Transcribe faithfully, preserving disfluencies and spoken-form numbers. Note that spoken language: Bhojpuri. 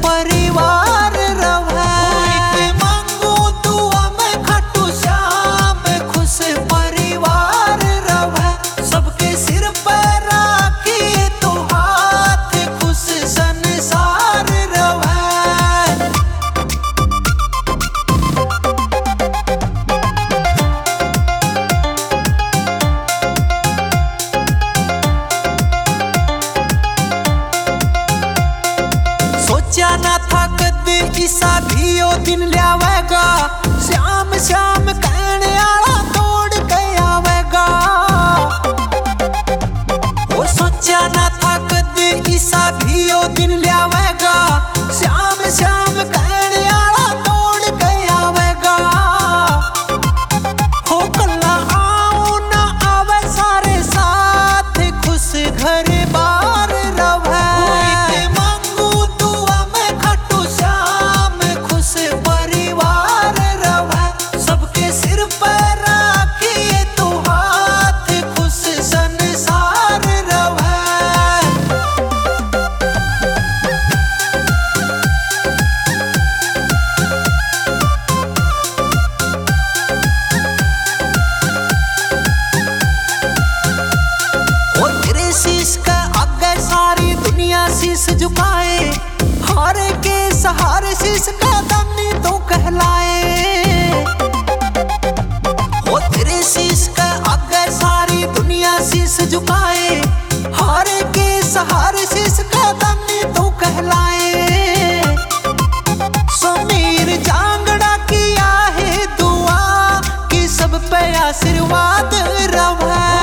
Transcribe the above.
परिवार रवे। मांगू दुआ में खाटू श्याम खुश परिवार रवे। सबके सिर पर राखी तो हाथ खुश संसार रवे। सोचा ना था कदे ईसा भी ओ दिन लियावेगा। श्याम श्याम कहने आला तोड़ के आवेगा। वो सोचा ना था कदे ईसा भी ओ दिन लियावेगा। श्याम श्याम कहने आला तोड़ के आवेगा। हो कल्ला आओ ना आवे सारे साथ खुश घर बार रवे। शीश का आगे सारी दुनिया शीश झुकाए। हार के सहारे शीश का दानी तो कहलाए। ओ तेरे शीश का आगे सारी दुनिया शीश झुकाए। हार के सहारे शीश का दानी तो कहलाए। समीर जांगड़ा किया है दुआ कि सब पे आशीर्वाद रवे।